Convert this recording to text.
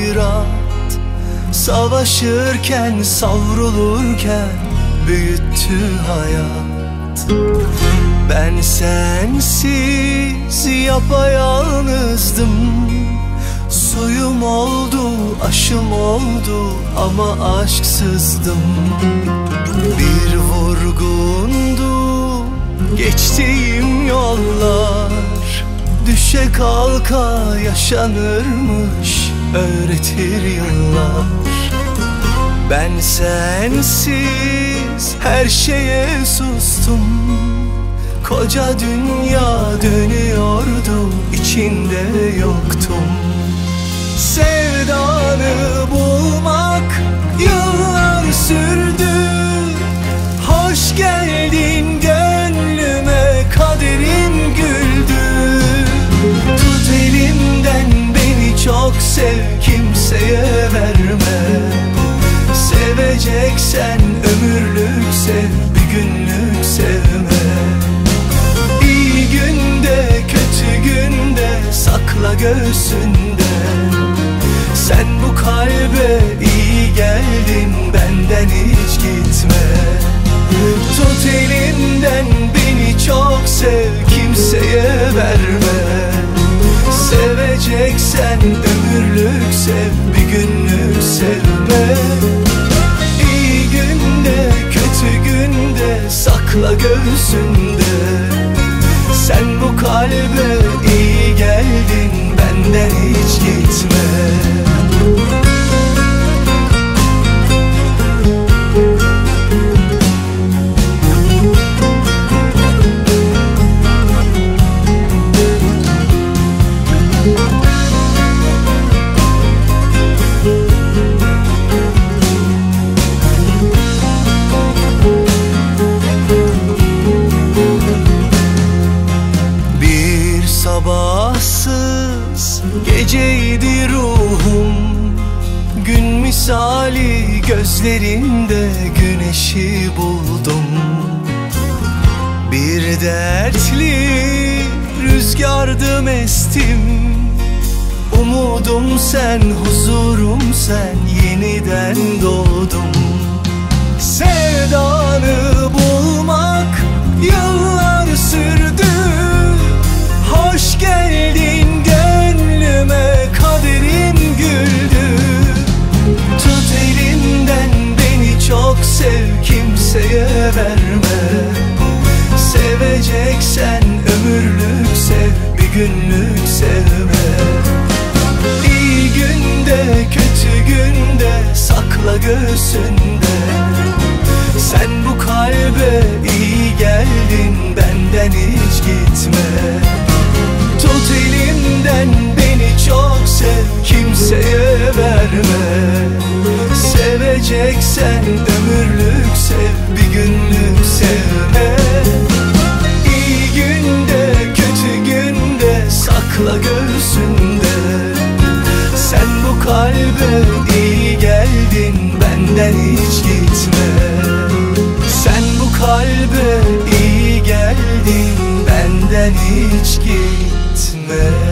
hayrat. Savaşırken, savrulurken büyüttü hayat. Ben sensiz yapayalnızdım. Suyum oldu, aşım oldu ama aşksızdım. Bir vurgundu geçtiğim yollar. Düşe kalka yaşanırmış, öğretir yıllar. Ben sensiz her şeye sustum. Koca dünya dönüyordu, içinde yoktum. Sevdanı bulmak yıllar sürdü. Hoş geldin gönlüme, kaderim güldü. Tut elimden beni çok sev, kimseye verme. Seveceksen ömürlük sev, bir günlük sevme. İyi günde kötü günde sakla göğsünde. Sen bu kalbe iyi geldin, benden hiç gitme. Tut elimden beni çok sev, kimseye verme. Seveceksen ömürlük sev, bir günlük sevme. İyi günde kötü günde sakla göğsünde. Sen bu kalbe iyi geldin, benden hiç gitme. Sabahsız geceydi ruhum. Gün misali gözlerinde güneşi buldum. Bir dertli rüzgardım estim. Umudum sen, huzurum sen, yeniden doğdum. Sevdanı bulmak yıllar sürdü. Hoş geldin gönlüme, kaderim güldü. Tut elimden beni çok sev, kimseye verme. Seveceksen ömürlük sev, bir günlük sevme. İyi günde kötü günde sakla göğsünde. Sen bu kalbe iyi geldin, benden hiç gitme. Tut elimden beni çok sev, kimseye verme. Seveceksen ömürlük sev, bir günlük sevme. İyi günde kötü günde sakla göğsünde. Sen bu kalbe iyi geldin, benden hiç gitme. Sen bu kalbe iyi geldin, benden hiç gitme.